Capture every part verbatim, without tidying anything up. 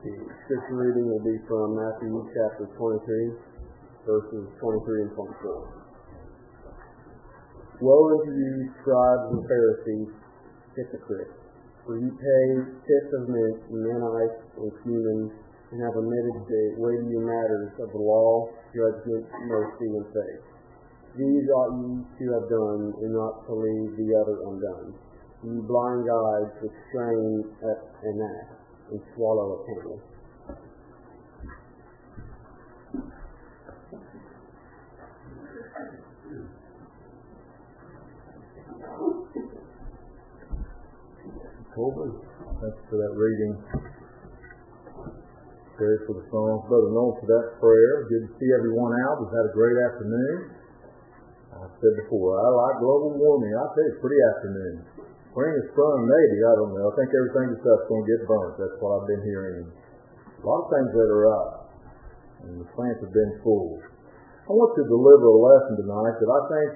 The scripture reading will be from Matthew chapter twenty-three, verses twenty-three and twenty-four. Woe unto you, scribes and Pharisees, hypocrites! For you pay tithes of mint, Mennonites, and cumin, and have omitted the weightier matters of the law, judgment, mercy, and faith. These ought ye to have done, and not to leave the other undone. Ye blind guides, which strain at an ass, and swallow a camel. Colby, thanks for that reading. Terry for the song. Brother Noel for that prayer. Good to see everyone out. We've had a great afternoon. I said before, I like global warming. I tell you, it's a pretty afternoon. Spring is fun, maybe. I don't know. I think everything that's up's going to get burnt. That's what I've been hearing. A lot of things that are up. And the plants have been full. I want to deliver a lesson tonight that I think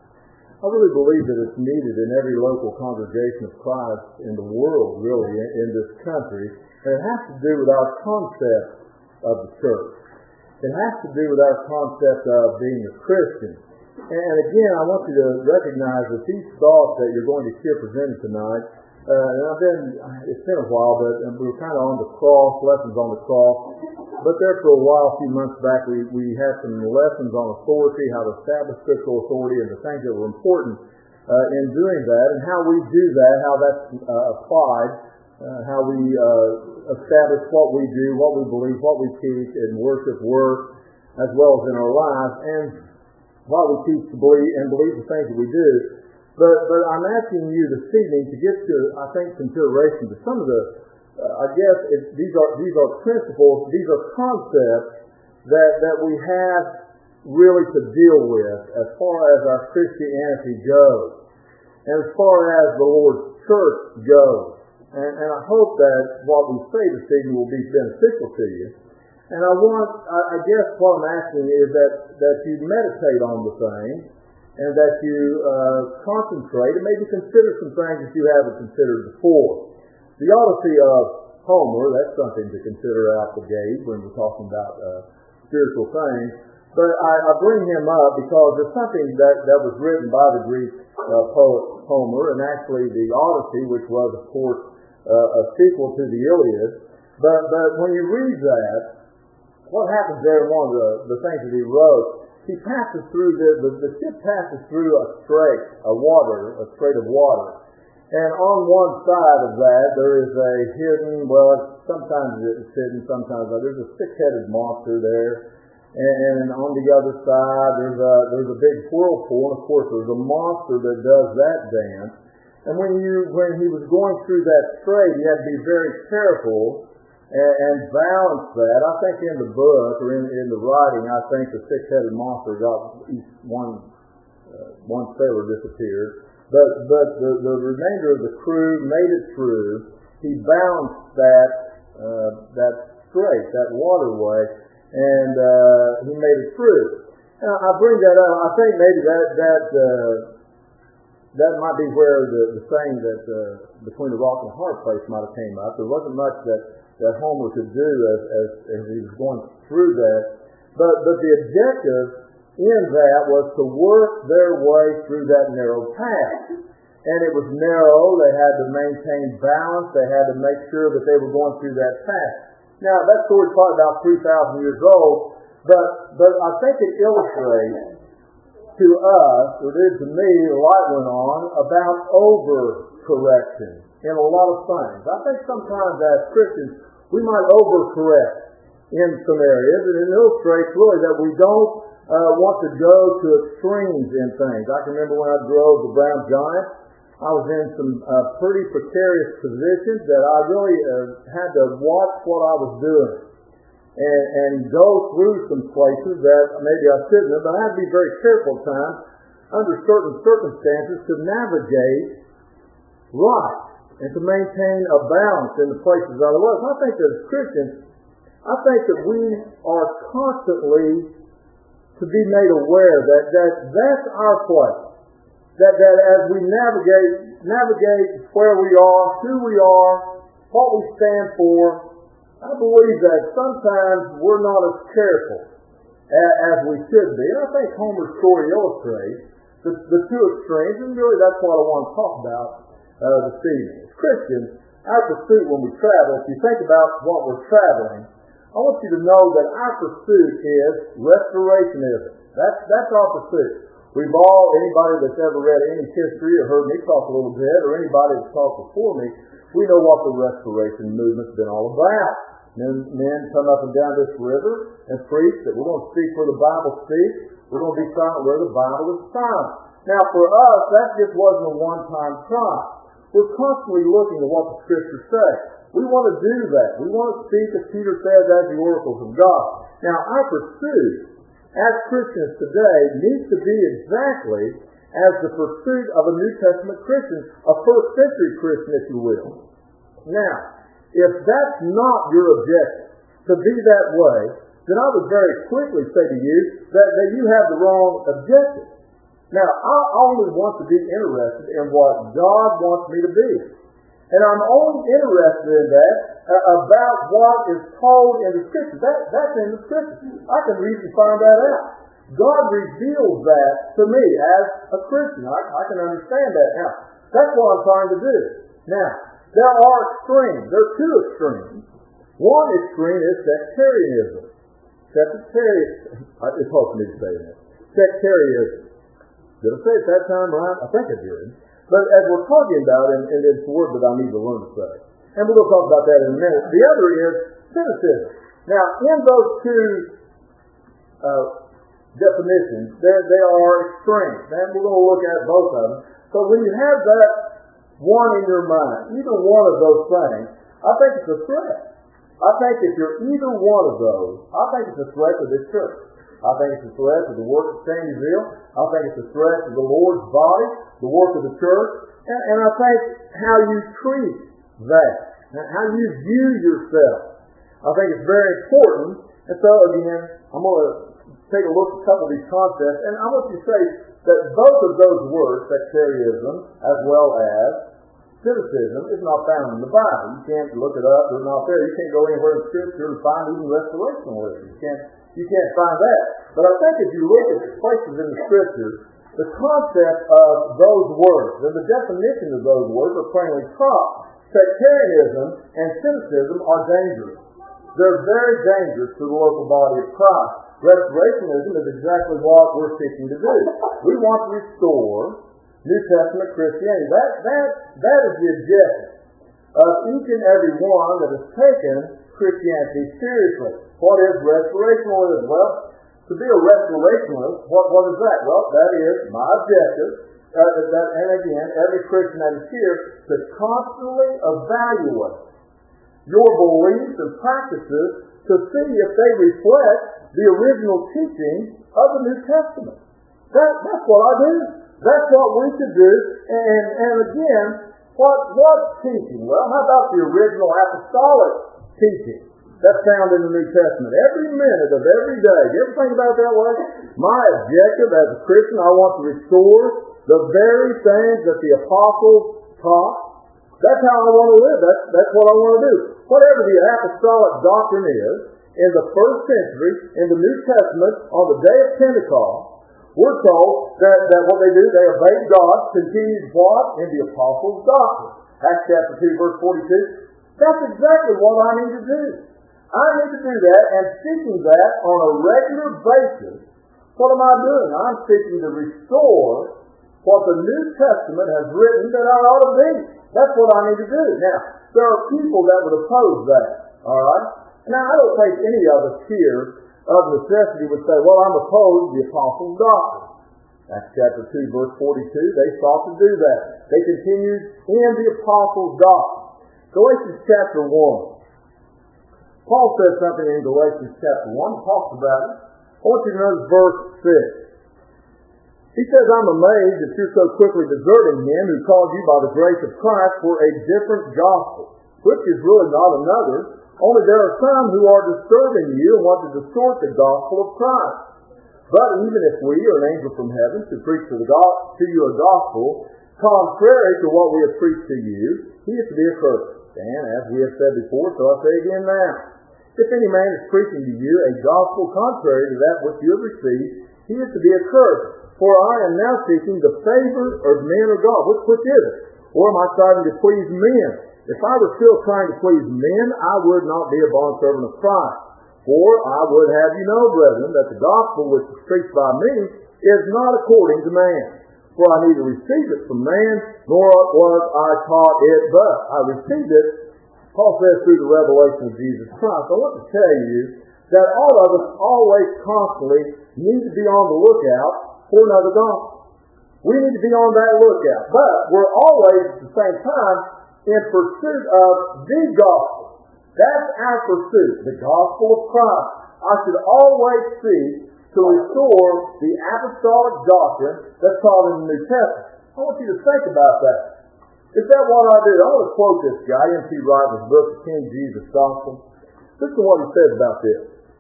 I really believe that it's needed in every local congregation of Christ in the world, really, in, in this country. And it has to do with our concept of the church. It has to do with our concept of being a Christian. And again, I want you to recognize that these thoughts that you're going to hear presented tonight, uh, and I've been, it's been a while, but we were kind of on the cross, lessons on the cross. But there for a while, a few months back, we, we had some lessons on authority, how to establish scriptural authority, and the things that were important uh, in doing that, and how we do that, how that's uh, applied, uh, how we uh, establish what we do, what we believe, what we teach in worship, work, as well as in our lives, and why we teach to believe and believe the things that we do. But but I'm asking you this evening to get to, I think, consideration to some of the Uh, I guess it, these are these are principles, these are concepts that, that we have really to deal with as far as our Christianity goes, and as far as the Lord's church goes. And, and I hope that what we say this evening will be beneficial to you. And I want, I, I guess what I'm asking is that, that you meditate on the thing, and that you uh, concentrate and maybe consider some things that you haven't considered before. The Odyssey of Homer, that's something to consider out the gate when we're talking about uh, spiritual things. But I, I bring him up because there's something that, that was written by the Greek uh, poet Homer, and actually the Odyssey, which was, of course, uh, a sequel to the Iliad. But, but when you read that, what happens there in one of the, the things that he wrote, he passes through, the, the, the ship passes through a strait, a water, a strait of water. And on one side of that, there is a hidden, well, sometimes it's hidden, sometimes not. There's a six-headed monster there. And, and on the other side, there's a there's a big whirlpool. And, of course, there's a monster that does that dance. And when you when he was going through that strait, he had to be very careful and, and balance that. I think in the book, or in, in the writing, I think the six-headed monster got each one, uh, one sailor disappeared. But but the, the remainder of the crew made it through. He balanced that uh, that strait, that waterway, and uh, he made it through. Now, I bring that up. I think maybe that that uh, that might be where the, the saying that uh, between the rock and the hard place might have came up. There wasn't much that, that Homer could do as, as as he was going through that. But but the objective in that was to work their way through that narrow path. And it was narrow. They had to maintain balance. They had to make sure that they were going through that path. Now, that story's probably about three thousand years old, but but I think it illustrates to us, or it did to me, the light went on, about over-correction in a lot of things. I think sometimes as Christians, we might over-correct in some areas, and it illustrates really that we don't Uh, want to go to extremes in things. I can remember when I drove the Brown Giant, I was in some uh, pretty precarious positions that I really uh, had to watch what I was doing and, and go through some places that maybe I shouldn't have, but I had to be very careful at times under certain circumstances to navigate right and to maintain a balance in the places I was. I think that as Christians, I think that we are constantly to be made aware that, that that's our place. That that as we navigate navigate where we are, who we are, what we stand for, I believe that sometimes we're not as careful as, as we should be. And I think Homer's story illustrates the, the two extremes, and really that's what I want to talk about uh, this evening. As Christians, our pursuit when we travel, if you think about what we're traveling, I want you to know that our pursuit is restorationism. That's, that's our pursuit. We've all, anybody that's ever read any history or heard me talk a little bit, or anybody that's talked before me, we know what the restoration movement's been all about. Men, men come up and down this river and preach that we're going to speak where the Bible speaks. We're going to be silent where the Bible is silent. Now, for us, that just wasn't a one-time try. We're constantly looking at what the Scriptures say. We want to do that. We want to speak, as Peter says, as the oracles of God. Now, our pursuit as Christians today needs to be exactly as the pursuit of a New Testament Christian, a first century Christian, if you will. Now, if that's not your objective, to be that way, then I would very quickly say to you that, that you have the wrong objective. Now, I only want to be interested in what God wants me to be. And I'm only interested in that uh, about what is told in the Scripture. That, that's in the Scripture. I can read and find that out. God reveals that to me as a Christian. I, I can understand that. Now, that's what I'm trying to do. Now, there are extremes. There are two extremes. One extreme is sectarianism. Sectarianism. It's hard for me to say that. Sectarianism. Did I say it that time right? I think I did. But as we're talking about, and, and it's a word that I need to learn to say, and we're going to talk about that in a minute. The other is cynicism. Now, in those two uh, definitions, they are extremes, and we're going to look at both of them. So when you have that one in your mind, either one of those things, I think it's a threat. I think if you're either one of those, I think it's a threat to this church. I think it's a threat to the work of Sandyville. I think it's a threat to the Lord's body, the work of the church. And, and I think how you treat that, how you view yourself, I think it's very important. And so, again, I'm going to take a look at a couple of these concepts. And I want you to say that both of those words, sectarianism as well as cynicism, is not found in the Bible. You can't look it up. They're not there. You can't go anywhere in Scripture and find even restorationalism. You can't You can't find that. But I think if you look at the places in the Scripture, the concept of those words and the definition of those words are plainly taught. Sectarianism and cynicism are dangerous. They're very dangerous to the local body of Christ. Restorationism is exactly what we're seeking to do. We want to restore New Testament Christianity. That, that, that is the objective of each and every one that has taken Christianity seriously. What is restorationalism? Well, to be a restorationalist, what, what is that? Well, that is my objective, uh, that, and again, every Christian that is here, to constantly evaluate your beliefs and practices to see if they reflect the original teaching of the New Testament. That, that's what I do. That's what we should do. And, and again, what, what teaching? Well, how about the original apostolic teaching that's found in the New Testament? Every minute of every day. You ever think about it that way? My objective as a Christian, I want to restore the very things that the apostles taught. That's how I want to live. That's, that's what I want to do. Whatever the apostolic doctrine is, in the first century, in the New Testament, on the day of Pentecost, we're told that, that what they do, they obeyed God, continued what? In the apostles' doctrine. Acts chapter two, verse forty-two. That's exactly what I need to do. I need to do that, and seeking that on a regular basis. What am I doing? I'm seeking to restore what the New Testament has written that I ought to be. That's what I need to do. Now, there are people that would oppose that. All right? Now, I don't think any of us here of necessity would say, well, I'm opposed to the apostles' doctrine. Acts chapter two, verse forty-two, they sought to do that. They continued in the apostles' doctrine. Galatians chapter one. Paul says something in Galatians chapter one. He talks about it. I want you to notice verse six. He says, I'm amazed that you're so quickly deserting him who called you by the grace of Christ for a different gospel, which is really not another, only there are some who are disturbing you and want to distort the gospel of Christ. But even if we, or an angel from heaven, should preach to, the go- to you a gospel contrary to what we have preached to you, he is to be accursed. And as we have said before, so I say again now, if any man is preaching to you a gospel contrary to that which you have received, he is to be accursed. For I am now seeking the favor of men or God. Which, which is it? Or am I striving to please men? If I were still trying to please men, I would not be a bondservant of Christ. For I would have you know, brethren, that the gospel which is preached by me is not according to man. For I neither received it from man, nor was I taught it, but I received it, Paul says, through the revelation of Jesus Christ. I want to tell you that all of us always constantly need to be on the lookout for another gospel. We need to be on that lookout. But we're always, at the same time, in pursuit of the gospel. That's our pursuit, the gospel of Christ. I should always seek to restore the apostolic doctrine that's taught in the New Testament. I want you to think about that. Is that what I do? I want to quote this guy, N T Wright, in his book, The King Jesus Gospel. Listen to what he says about this.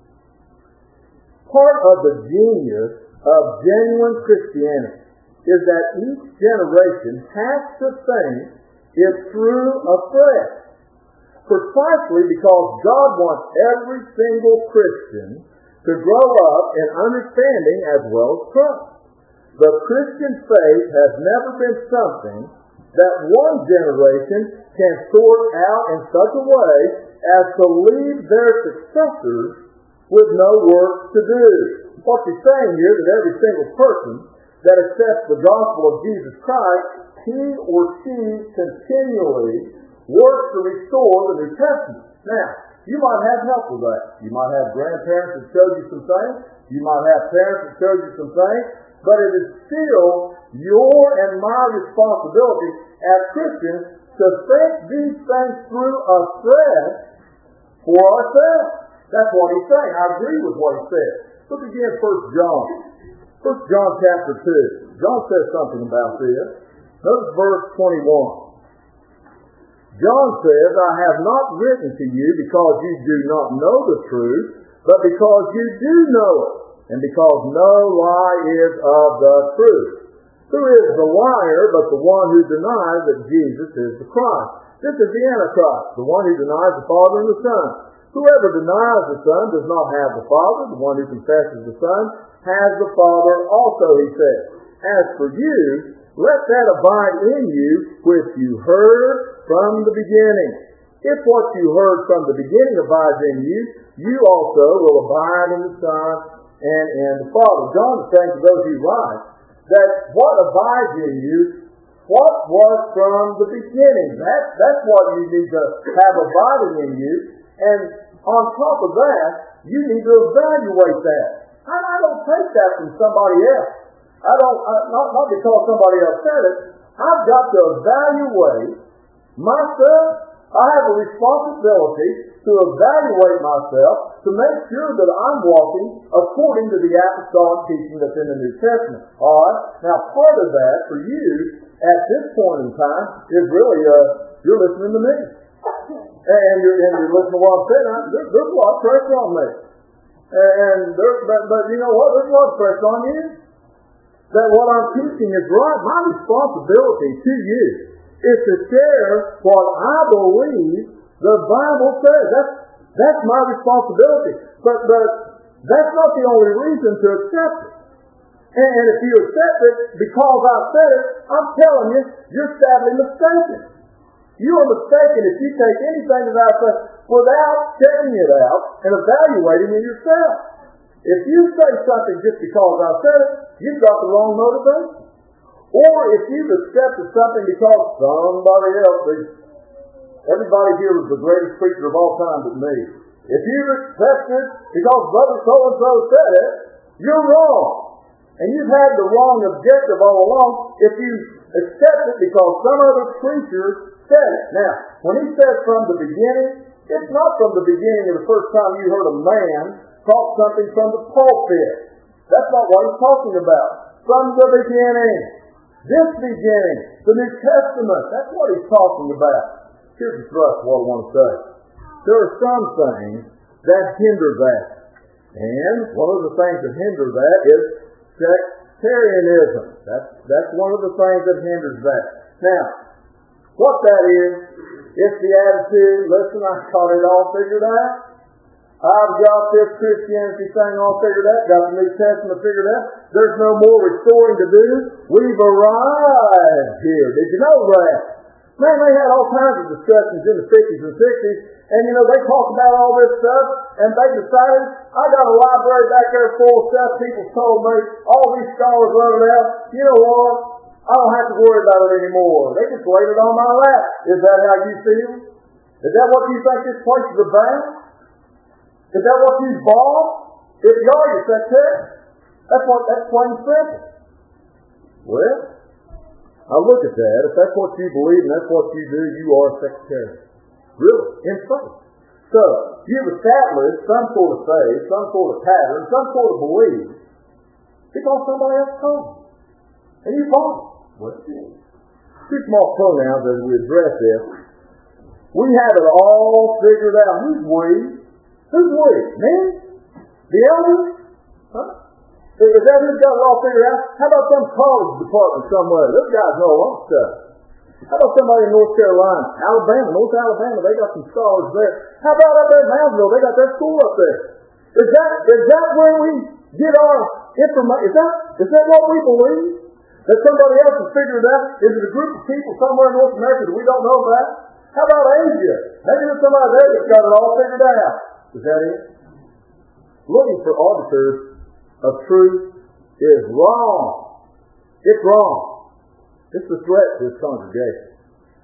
Part of the genius of genuine Christianity is that each generation has to think it through afresh. Precisely because God wants every single Christian to grow up in understanding as well as trust. The Christian faith has never been something that one generation can sort out in such a way as to leave their successors with no work to do. What he's saying here, that every single person that accepts the gospel of Jesus Christ, he or she continually works to restore the New Testament. Now, you might have help with that. You might have grandparents that showed you some things. You might have parents that showed you some things. But it is still your and my responsibility as Christians to think these things through afresh for ourselves. That's what he's saying. I agree with what he said. Look again, First John. First John chapter two. John says something about this. Notice verse twenty-one. John says, I have not written to you because you do not know the truth, but because you do know it, and because no lie is of the truth. Who is the liar but the one who denies that Jesus is the Christ? This is the Antichrist, the one who denies the Father and the Son. Whoever denies the Son does not have the Father. The one who confesses the Son has the Father also, he says. As for you, let that abide in you which you heard from the beginning. If what you heard from the beginning abides in you, you also will abide in the Son and in the Father. John is saying to those who write that what abides in you, what was from the beginning. That, that's what you need to have abiding in you. And on top of that, you need to evaluate that. I, I don't take that from somebody else. I don't, I, not, not because somebody else said it. I've got to evaluate myself. I have a responsibility to evaluate myself to make sure that I'm walking according to the apostolic teaching that's in the New Testament. All right? Now, part of that for you at this point in time is really uh, you're listening to me. And you're, and you're listening to what I'm saying. There, there's a lot of pressure on me. And there, but, but you know what? There's a lot of pressure on you. That what I'm teaching is right. My responsibility to you is to share what I believe the Bible says. That's, that's my responsibility. But, but that's not the only reason to accept it. And, and if you accept it because I said it, I'm telling you, you're sadly mistaken. You are mistaken if you take anything that I say without checking it out and evaluating it yourself. If you say something just because I said it, you've got the wrong motivation. Or if you've accepted something because somebody else, everybody here was the greatest preacher of all time but me. If you've accepted because Brother so-and-so said it, you're wrong. And you've had the wrong objective all along if you accept it because some other preacher said it. Now, when he says from the beginning, it's not from the beginning of the first time you heard a man talk something from the pulpit. That's not what he's talking about. From the beginning. This beginning. The New Testament. That's what he's talking about. Here's the thrust of what I want to say. There are some things that hinder that. And one of the things that hinder that is sectarianism. That's, that's one of the things that hinders that. Now, What that is, it's the attitude, listen, I got it all figured out. I've got this Christianity thing all figured out, got the New Testament figured out. There's no more restoring to do. We've arrived here. Did you know that? Man, they had all kinds of discussions in the fifties and sixties, and you know, they talked about all this stuff, and they decided, I got a library back there full of stuff people told me, all these scholars wrote it out. You know what? I don't have to worry about it anymore. They just laid it on my lap. Is that how you feel? Is that what you think this place is about? Is that what you bought? If you are, you're sectarian. That's what, that's plain and simple. Well, I look at that. If that's what you believe and that's what you do, you are a sectarian. Really, in faith. So, you've established some sort of faith, some sort of pattern, some sort of belief, because somebody else told you. And you bought it. Well, two small pronouns as we address this. We have it all figured out. Who's we? Who's we? Me? The elders? Huh? Is that who's got it all figured out? How about some college department somewhere? Those guys know a lot of stuff. How about somebody in North Carolina, Alabama, North Alabama? They got some scholars there. How about up there in Moundsville? They got their school up there. Is that is that where we get our information? Is that is that what we believe? That somebody else has figured it out? Is it a group of people somewhere in North America that we don't know about? How about Asia? Maybe there's somebody there that's got it all figured out. Is that it? Looking for arbiters of truth is wrong. It's wrong. It's a threat to this congregation.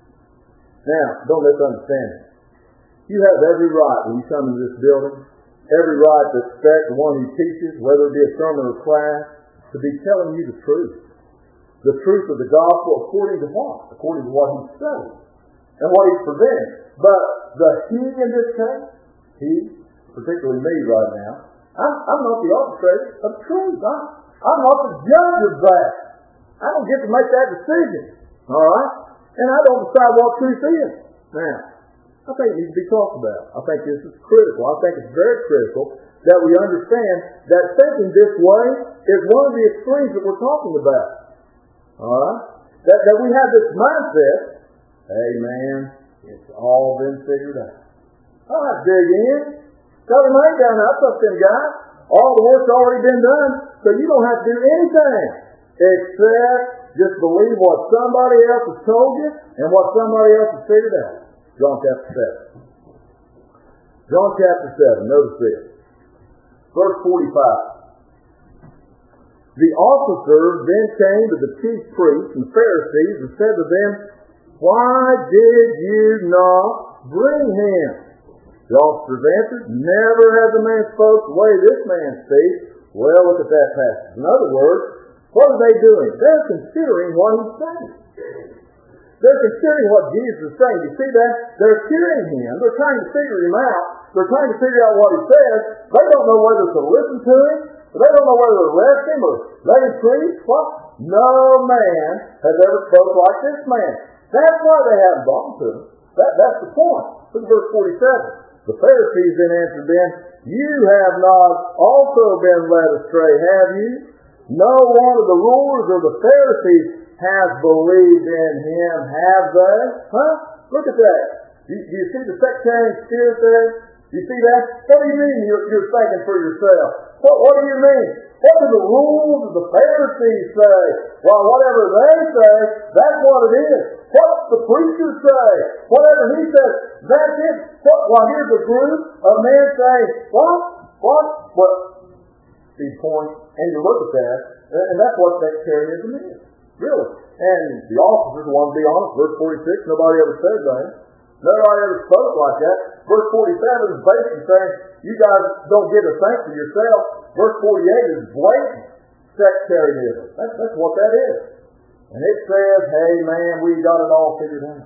Now, don't misunderstand it. You have every right when you come into this building, every right to expect the one who teaches, whether it be a sermon or class, to be telling you the truth. The truth of the gospel according to what? According to what he's studied and what he's presented. But the he in this case, he, particularly me right now, I'm, I'm not the arbitrator of truth. I'm, I'm not the judge of that. I don't get to make that decision. All right? And I don't decide what truth is. Now, I think it needs to be talked about. I think this is critical. I think it's very critical that we understand that thinking this way is one of the extremes that we're talking about. All right? That, that we have this mindset, hey man, it's all been figured out. I don't have to dig in. Tell him I ain't down there. I trust them guys. All the work's already been done, so you don't have to do anything except just believe what somebody else has told you and what somebody else has figured out. John chapter seven. John chapter seven, notice this. Verse forty-five. The officers then came to the chief priests and Pharisees and said to them, why did you not bring him? The officers answered, never has a man spoke the way this man speaks. Well, look at that passage. In other words, what are they doing? They're considering what he's saying. They're considering what Jesus is saying. You see that? They're hearing him. They're trying to figure him out. They're trying to figure out what he says. They don't know whether to listen to him. They don't know whether to arrest him or let him preach. What? No man has ever spoke like this man. That's why they haven't brought him to him. That, that's the point. Look at verse forty-seven. The Pharisees then answered them, you have not also been led astray, have you? No one of the rulers of the Pharisees has believed in him, have they? Huh? Look at that. Do you, do you see the sectarian spirit there? Do you see that? What do you mean you're, you're thinking for yourself? What, what do you mean? What do the rules of the Pharisees say? Well, whatever they say, that's what it is. What the preachers say, whatever he says, that's it. What, well, here's a group of men saying, what? What? What? See point, and you look at that, and that's what sectarianism is. Really. And the officers want to be honest. Verse forty-six, nobody ever said that. Nobody ever spoke like that. Verse forty-seven is basically saying, you guys don't get a thank for yourself. Verse forty-eight is blatant sectarianism. That's, that's what that is. And it says, hey man, we got it all figured out.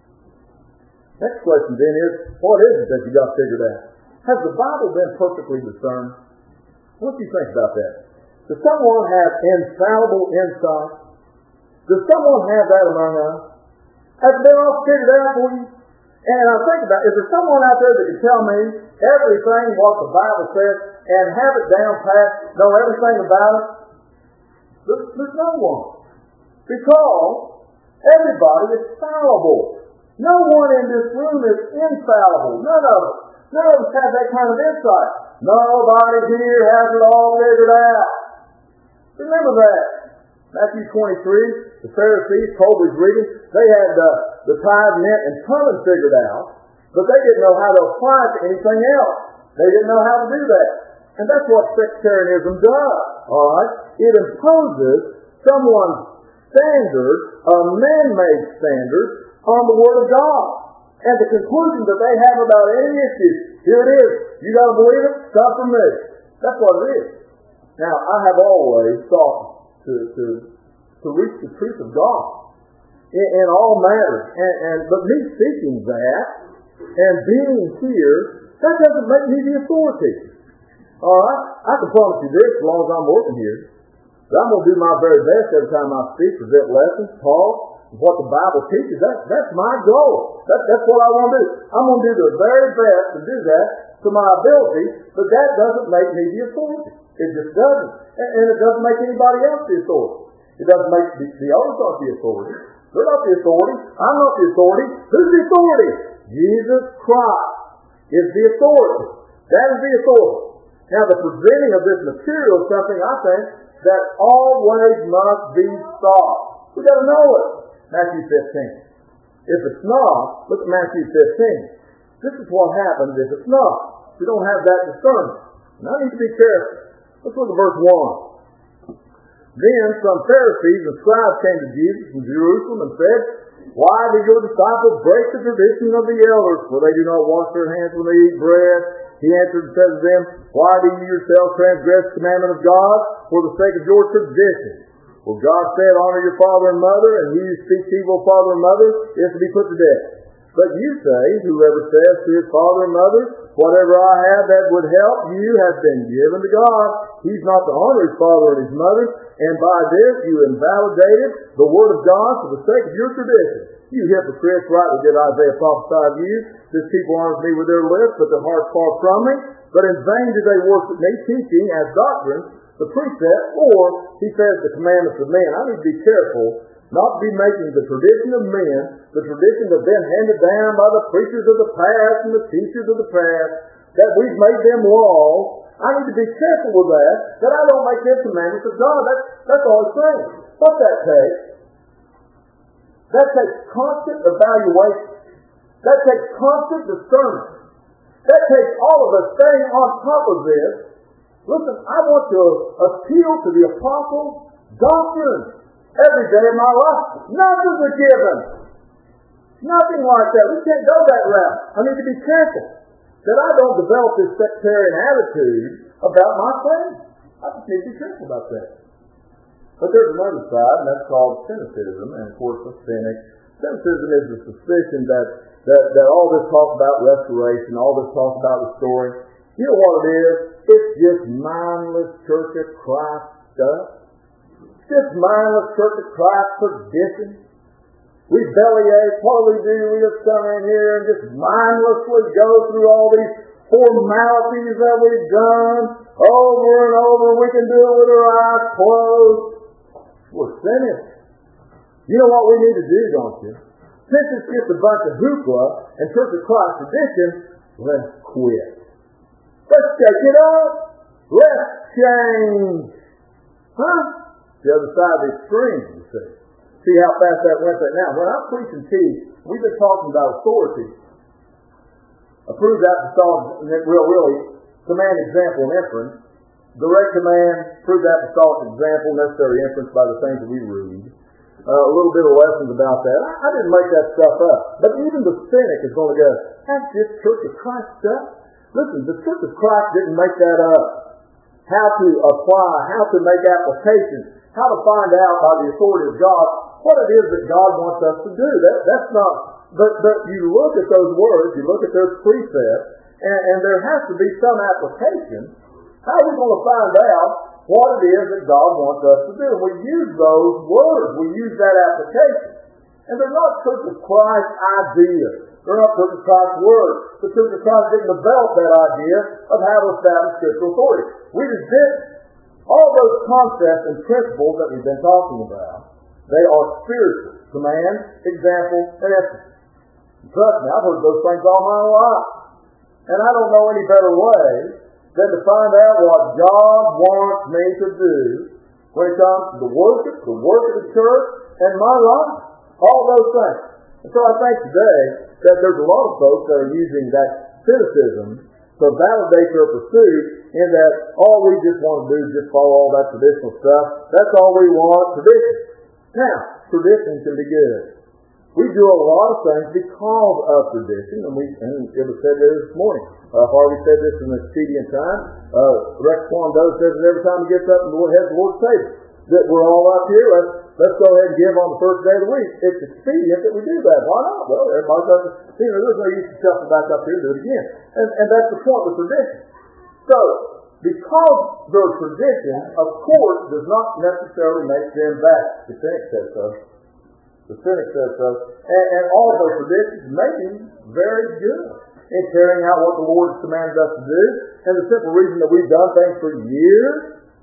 Next question then is, what is it that you got figured out? Has the Bible been perfectly discerned? What do you think about that? Does someone have infallible insight? Does someone have that among us? Has it been all figured out for you? And I think about, is there someone out there that can tell me everything what the Bible says and have it down pat, know everything about it? There's, there's no one. Because everybody is fallible. No one in this room is infallible. None of us. None of us have that kind of insight. Nobody here has it all figured out. Remember that. Matthew twenty-three, the Pharisees, Colby's reading, they had uh, the tithe, mint, and cumin figured out, but they didn't know how to apply it to anything else. They didn't know how to do that. And that's what sectarianism does. All right? It imposes someone's standard, a man-made standard, on the Word of God. And the conclusion that they have about any issue, here it is. You got to believe it? Come from me. That's what it is. Now, I have always thought to to, to reach the truth of God in, in all matters. And, and but me seeking that and being here, that doesn't make me the authority. All right? I can promise you this as long as I'm working here. But I'm going to do my very best every time I speak, present lessons, talk, what the Bible teaches. That, that's my goal. That, that's what I want to do. I'm going to do the very best to do that to my ability, but that doesn't make me the authority. It just doesn't. And, and it doesn't make anybody else the authority. It doesn't make the, the others not the authority. They're not the authority. I'm not the authority. Who's the authority? Jesus Christ is the authority. That is the authority. Now, the presenting of this material is something, I think, that always must be sought. We've got to know it. Matthew fifteen. If it's not, look at Matthew fifteen. This is what happens if it's not. We don't have that discernment. And I need to be careful. Let's look at verse one. Then some Pharisees and scribes came to Jesus from Jerusalem and said, Why do your disciples break the tradition of the elders, for they do not wash their hands when they eat bread? He answered and said to them, Why do you yourselves transgress the commandment of God for the sake of your tradition? Well, God said, Honor your father and mother, and he who speaks evil of father and mother is to be put to death. But you say, Whoever says to his father and mother, Whatever I have that would help you has been given to God. He's not to honor his father and his mother, and by this you invalidated the word of God for the sake of your tradition. You hypocrites, rightly did Isaiah prophesy of you. This people honors me with their lips, but their hearts far from me. But in vain do they worship me, teaching as doctrine the precept, or, he says, the commandments of men. I need to be careful not to be making the tradition of men, the tradition that's been handed down by the preachers of the past and the teachers of the past, that we've made them laws. I need to be careful with that, that I don't make them commandments of God. That's, that's all it's saying. What that takes? That takes constant evaluation. That takes constant discernment. That takes all of us staying on top of this. Listen, I want to appeal to the apostles' doctrine every day of my life. Nothing's a given. Nothing like that. We can't go that route. I need to be careful that I don't develop this sectarian attitude about my faith. I just need to be careful about that. But there's another side, and that's called cynicism. And of course, a cynic. Cynicism is the suspicion that, that, that all this talk about restoration, all this talk about restoring, you know what it is? It's just mindless Church of Christ stuff. It's just mindless Church of Christ tradition. We bellyache. What do we do? We just come in here and just mindlessly go through all these formalities that we've done over and over. We can do it with our eyes closed. We're cynics. You know what we need to do, don't you? Since it's just a bunch of hoopla and Church of Christ tradition, let's quit. Let's take it up. Let's change. Huh? The other side of the extreme, you see. See how fast that went there. Now, when I preach and teach, we've been talking about authority. Approved apostolic, real, really, command, example, and inference. Direct command, proved apostolic example, necessary inference by the things that we read. Uh, a little bit of lessons about that. I, I didn't make that stuff up. But even the cynic is going to go, that's just Church of Christ stuff. Listen, the Church of Christ didn't make that up. How to apply, how to make applications, how to find out by the authority of God what it is that God wants us to do. That, that's not, but, but you look at those words, you look at those precepts, and, and there has to be some application. How are we going to find out what it is that God wants us to do? And we use those words, we use that application. And they're not Church of Christ ideas. They're not Church of Christ words. The Church of Christ didn't develop that idea of how to establish scriptural authority. We just didn't. All those concepts and principles that we've been talking about, they are spiritual. Command, example, and essence. Trust me, I've heard those things all my life. And I don't know any better way than to find out what God wants me to do when it comes to the worship, the work of the church, and my life. All those things. And so I think today that there's a lot of folks that are using that cynicism to validate their pursuit in that all we just want to do is just follow all that traditional stuff. That's all we want, tradition. Now, tradition can be good. We do a lot of things because of tradition, and we and it was said there this morning. Uh, Harvey said this in the expedient time. Uh, Rex Kwando says it every time he gets up and the Lord has the Lord's table. That we're all up here, let's let's go ahead and give on the first day of the week. It's expedient that we do that. Why not? Well, everybody's up to, you know, there's no use to shuffle back up here and do it again. And and that's the point with tradition. So, because their tradition, of course, does not necessarily make them bad. The cynic says so. The cynic says so. And, and all of those traditions may be very good in carrying out what the Lord has commanded us to do. And the simple reason that we've done things for years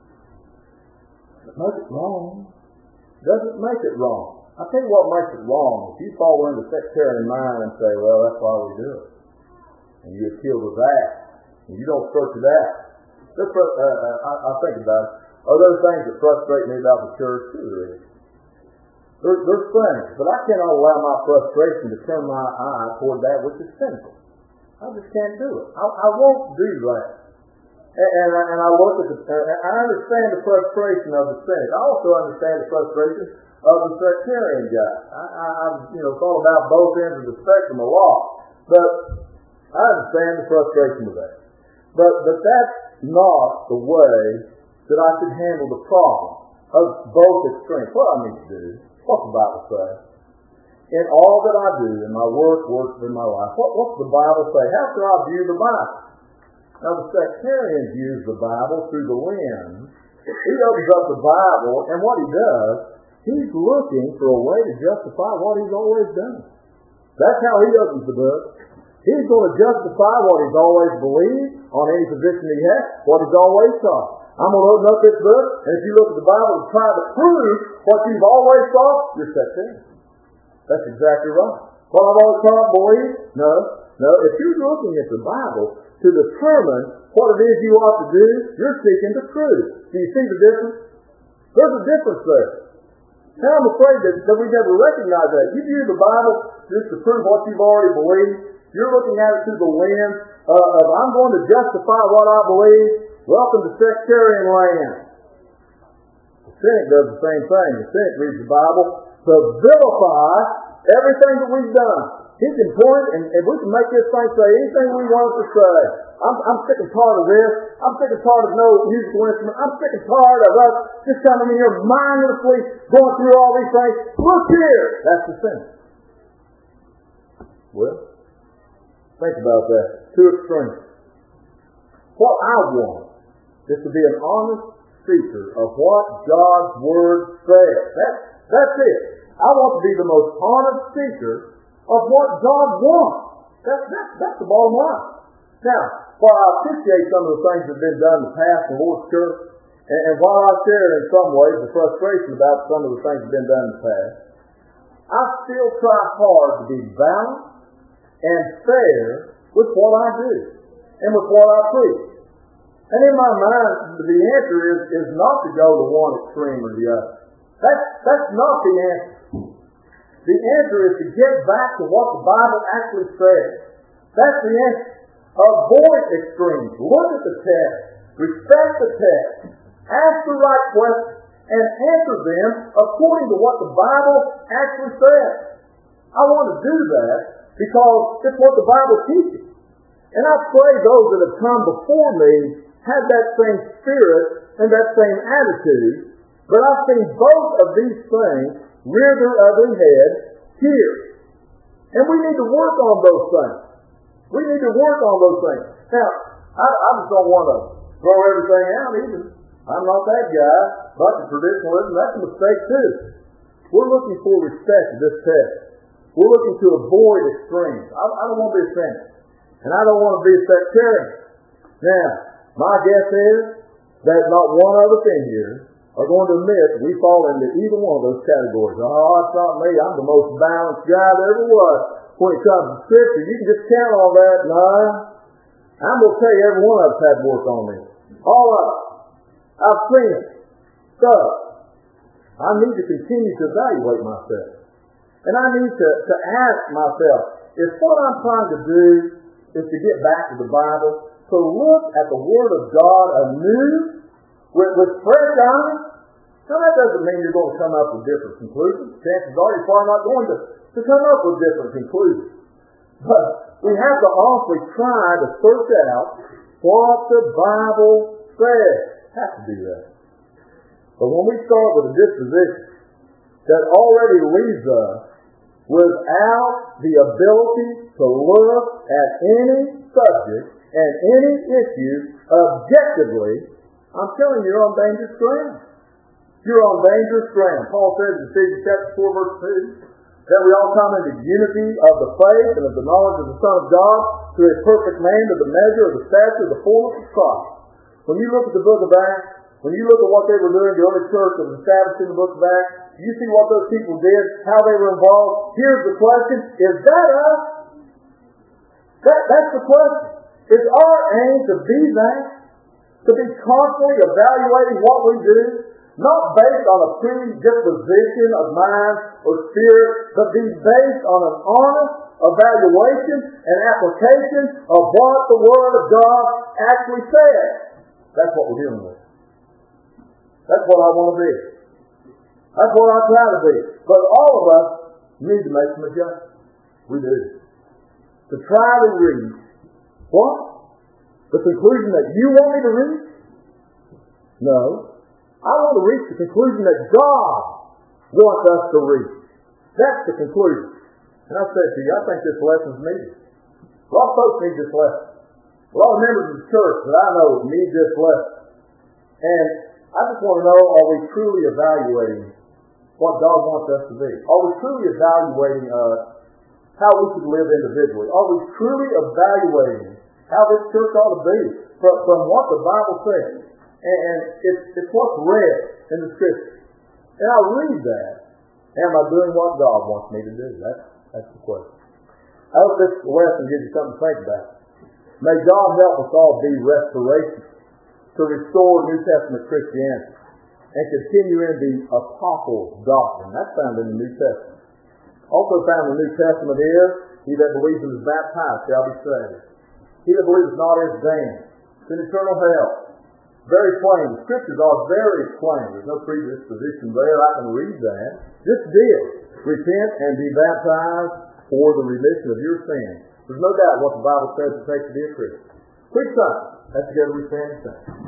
doesn't make it wrong. Doesn't make it wrong. I'll tell you what makes it wrong. If you fall into sectarian mind and say, well, that's why we do it. And you appeal to that. And you don't search it out. Just, uh, uh, I, I think about it. Are there things that frustrate me about the church? Sure there is. There, there's things. But I cannot allow my frustration to turn my eye toward that which is sinful. I just can't do it. I, I won't do that. And, and, I, and I look at the, I understand the frustration of the cynic. I also understand the frustration of the sectarian guy. I, I, I've you know thought about both ends of the spectrum a lot, but I understand the frustration of that. But but that's not the way that I should handle the problem of both extremes. What I need to do, what's the Bible say? In all that I do, in my work, work, in my life, what, what's the Bible say? How should I view the Bible? Now, the sectarian views the Bible through the lens. He opens up the Bible, and what he does, he's looking for a way to justify what he's always done. That's how he opens the book. He's going to justify what he's always believed on any position he has, what he's always taught. I'm going to open up this book, and if you look at the Bible and try to prove what you've always thought, you're sectarian. That's exactly right. What I've always taught and believed? No. No. If you're looking at the Bible to determine what it is you ought to do, you're seeking to prove. Do you see the difference? There's a difference there. Now I'm afraid that, that we never recognize that. You view the Bible just to prove what you've already believed. You're looking at it through the lens uh, of, I'm going to justify what I believe. Welcome to sectarian land. The cynic does the same thing. The cynic reads the Bible to vilify everything that we've done. He can point, and, and we can make this thing say anything we want it to say. I'm, I'm sick and tired of this. I'm sick and tired of no musical instrument. I'm sick and tired of us just coming in here mindlessly going through all these things. Look here. That's the sin. Well, think about that. Two extremes. What I want is to be an honest seeker of what God's Word says. That's, that's it. I want to be the most honest seeker of what God wants. That's, that's, that's the bottom line. Now, while I appreciate some of the things that have been done in the past in the Lord's church, and, and while I share in some ways the frustration about some of the things that have been done in the past, I still try hard to be balanced and fair with what I do and with what I preach. And in my mind, the answer is, is not to go to one extreme or the other. That's, that's not the answer. The answer is to get back to what the Bible actually says. That's the answer. Avoid extremes. Look at the text. Respect the text. Ask the right questions. And answer them according to what the Bible actually says. I want to do that because it's what the Bible teaches. And I pray those that have come before me have that same spirit and that same attitude. But I've seen both of these things rear their ugly head here. And we need to work on those things. We need to work on those things. Now, I, I just don't want to throw everything out either. I'm not that guy. But the traditionalism, that's a mistake too. We're looking for respect to this text. We're looking to avoid extremes. I, I don't want to be a cynic. And I don't want to be a sectarian. Now, my guess is that not one of us in here are going to admit that we fall into either one of those categories. Oh, it's not me. I'm the most balanced guy there ever was. when it comes to Scripture. You can just count on that. No, I'm going to tell you, every one of us had work on me. All of us. I've seen it. So, I need to continue to evaluate myself. And I need to, to ask myself, if what I'm trying to do is to get back to the Bible, to look at the Word of God anew, with, with fresh eyes, now that doesn't mean you're going to come up with different conclusions. Chances are you're probably not going to, to come up with different conclusions. But we have to honestly try to search out what the Bible says. Have to do that. But when we start with a disposition that already leaves us without the ability to look at any subject and any issue objectively, I'm telling you, you're on dangerous ground. You're on dangerous ground. Paul says in Ephesians chapter four, verse two, that we all come into unity of the faith and of the knowledge of the Son of God, to a perfect man, to the measure of the stature of the fullness of Christ. When you look at the book of Acts, when you look at what they were doing, the early church that was established in the book of Acts, you see what those people did, how they were involved. Here's the question: is that us? That, that's the question. Is our aim to be that? To be constantly evaluating what we do, not based on a predisposition of mind or spirit, but be based on an honest evaluation and application of what the Word of God actually says. That's what we're dealing with. That's what I want to be. That's what I try to be. But all of us need to make some adjustments. We do. To try to reach what? The conclusion that you want me to reach? No. I want to reach the conclusion that God wants us to reach. That's the conclusion. And I said to you, I think this lesson is needed. A lot of folks need this lesson. A lot of members of the church that I know need this lesson. And I just want to know, are we truly evaluating what God wants us to be? Are we truly evaluating uh, how we should live individually? Are we truly evaluating how this church ought to be from, from what the Bible says? And, and it's, it's what's read in the Scripture. And I read that. Am I doing what God wants me to do? That's, that's the question. I hope this lesson gives you something to think about. May God help us all be restoration, to restore New Testament Christianity and continue in the apostles' doctrine. That's found in the New Testament. Also found in the New Testament is, he that believes and is baptized shall be saved. He that believes not is damned. It's in eternal hell. Very plain. The Scriptures are very plain. There's no predisposition there. I can read that. Just deal. Repent and be baptized for the remission of your sins. There's no doubt what the Bible says it takes to be a Christian. Quick time. Let's together we stand and sing.